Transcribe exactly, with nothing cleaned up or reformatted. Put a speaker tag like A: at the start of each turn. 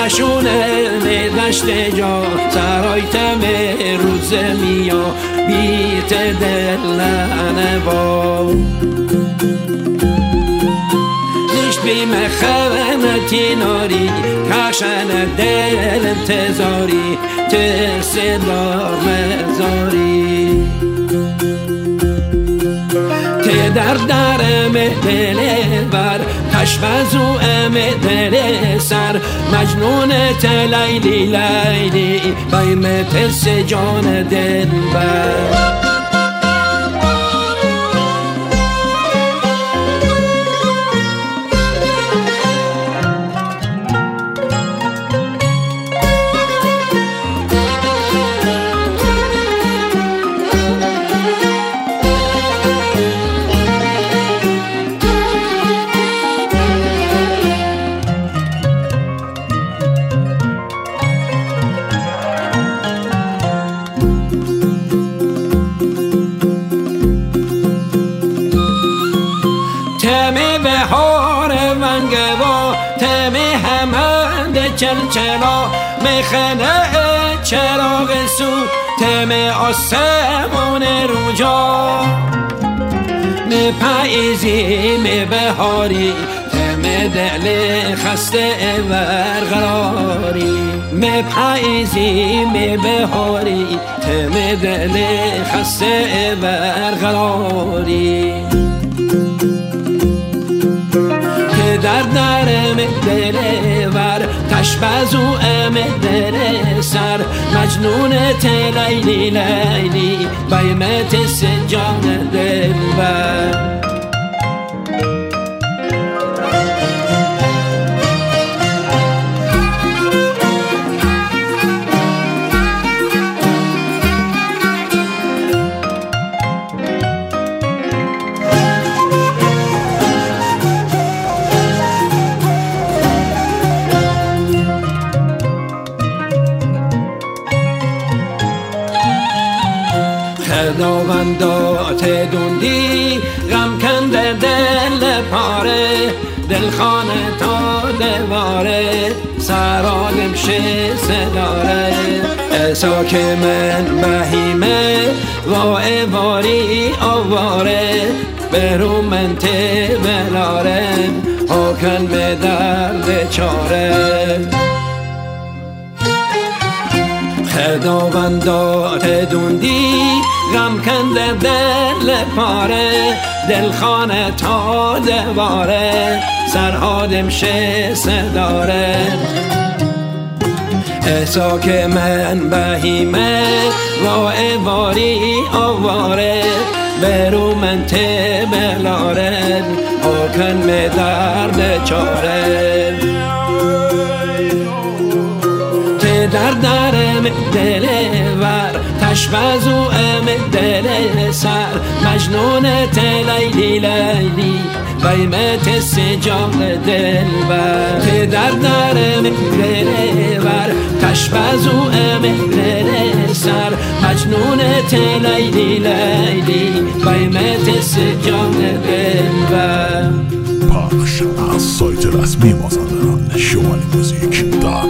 A: نشونه دشت جا سرایتم روز میا بیت دل ننوا نشت بیم خونتی ناری کشن دل انتظاری ترس دار مزاری ته در درم دل بر تشبزو ام دل سر مجنون تلیلی لیلی قیمت سجان دل بر تمه بهار ونگوا تمه همند چلچلا مخنه چراغ سو تمه آسمان روجا می پاییزی می بهاری تمه دل خسته ورقراری می پاییزی می بهاری تمه دل خسته ورقراری در درم دل ور تشبزو ام دل سر مجنون تلیلی لیلی قیمت سجان دل ور خداوندات دوندی غم کنده دل پاره دل خانه تا دواره سرادم شه سداره ایسا که من بهیمه و ایواری آواره برو من ته بلاره حکن به درد چاره خداوندات دوندی غم کنده دل پاره دل خانه تا دواره سرهادم شه سداره ایسا که من بهیمه و ایواری آواره برو من ته بلاره حکن به درد چاره در درم دل ور تشبزو ام دل سر مجنون تلیلی لیلی قیمت سجان دل ور در درم دل ور تشبزو ام دل سر مجنون تلیلی لیلی قیمت سجان دل ور
B: پخش از سایت رسمی مازندران شمالی موزیک دات